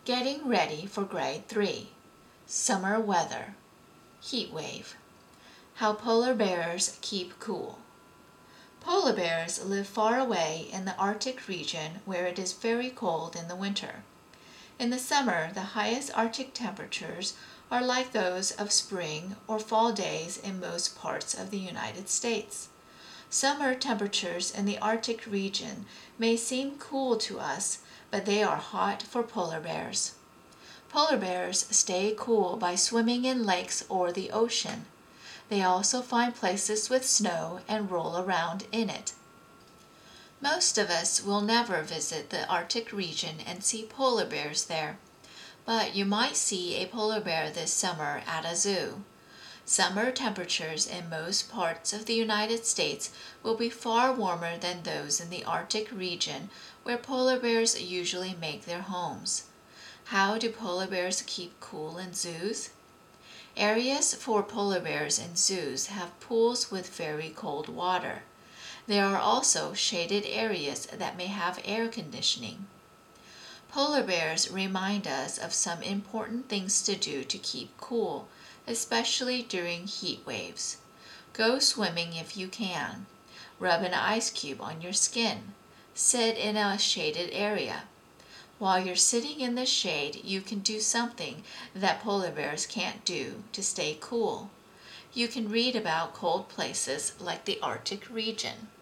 Getting ready for grade 3. Summer weather. Heat wave. How polar bears keep cool. Polar bears live far away in the Arctic region where it is very cold in the winter. In the summer, the highest Arctic temperatures are like those of spring or fall days in most parts of the United States. Summer temperatures in the Arctic region may seem cool to us, but they are hot for polar bears. Polar bears stay cool by swimming in lakes or the ocean. They also find places with snow and roll around in it. Most of us will never visit the Arctic region and see polar bears there, but you might see a polar bear this summer at a zoo. Summer temperatures in most parts of the United States will be far warmer than those in the Arctic region where polar bears usually make their homes. How do polar bears keep cool in zoos? Areas for polar bears in zoos have pools with very cold water. There are also shaded areas that may have air conditioning. Polar bears remind us of some important things to do to keep cool, especially during heat waves. Go swimming if you can. Rub an ice cube on your skin. Sit in a shaded area. While you're sitting in the shade, you can do something that polar bears can't do to stay cool. You can read about cold places like the Arctic region.